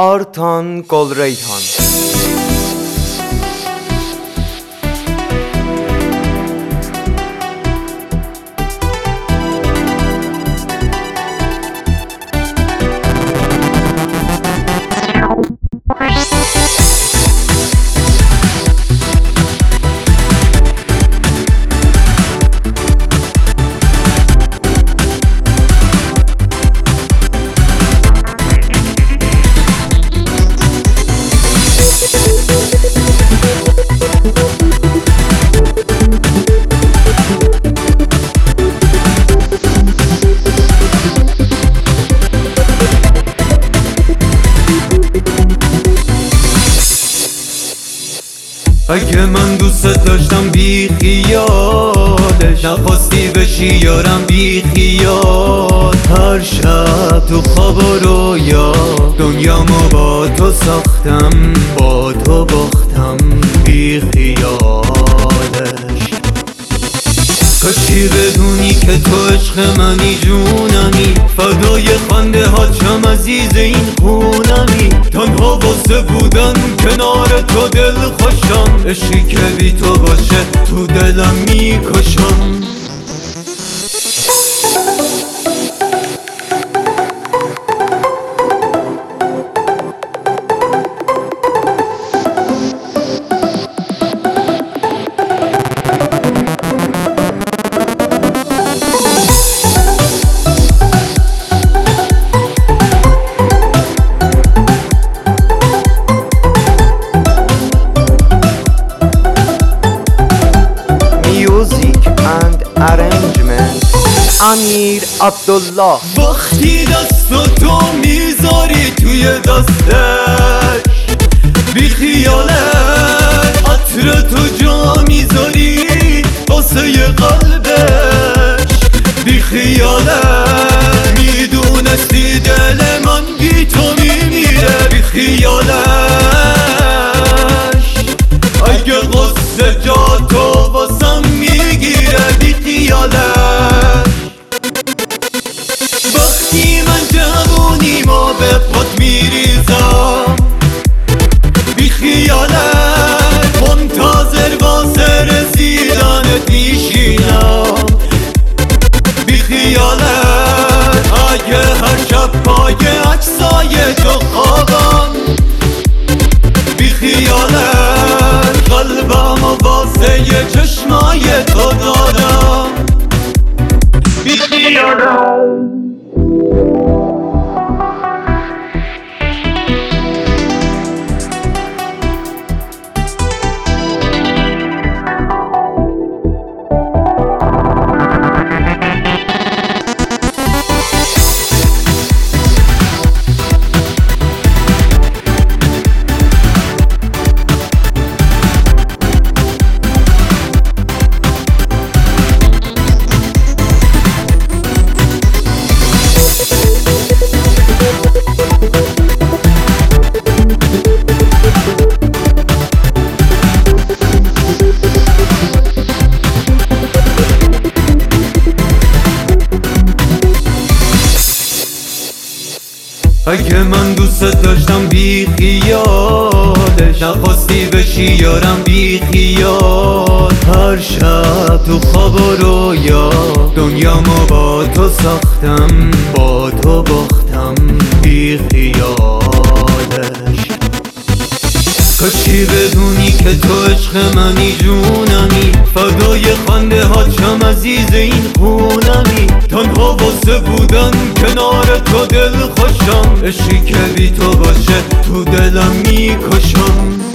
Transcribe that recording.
آرتان گلریحان. اگه من دوست داشتم بی خیالش، نخواستی بشی یارم بی خیال. هر شب تو خواب و رویا دنیامو با تو ساختم، با تو باختم بی خیالش. کاشکی بدونی که تو عشق منی، جونمی، فدای خنده هاتم عزیز این خونمی. تنها واسه بودن کنار تو دل خوشم، عشقی که بی تو باشه تو دلم میکشم. امیر عبدالله. وقتی دستاتو میذاری توی دستش، بی خیالش عطر تو جا میذاری واسه قلبش. بی خیالش میدونستی دل من بی تو میمیره. بی خیالش اگه غصه جا تو واسم میگیره. بی خیالش وقتی من جوونیمو به پات میریزم، بی خیالت منتظر واسه رسیدنت میشینم. بی خیالت اگه هر شب پای عکسای تو خوابم، بی خیالت قلبمو واسه چشمای تو دادم. بی خیالت اگه من دوست داشتم بی خیالش، نخواستی بشی یارم بی خیال. هر شب تو خواب و رویا دنیامو با تو ساختم، با تو باختم بی خیالش. کاشکی بدونی که تو عشق منی، جونمی، فدای خنده هاتم عزیز این خونمی. تنها واسه بودن کنار تو دل خوشم، عشقی که بی تو باشه تو دلم میکشم.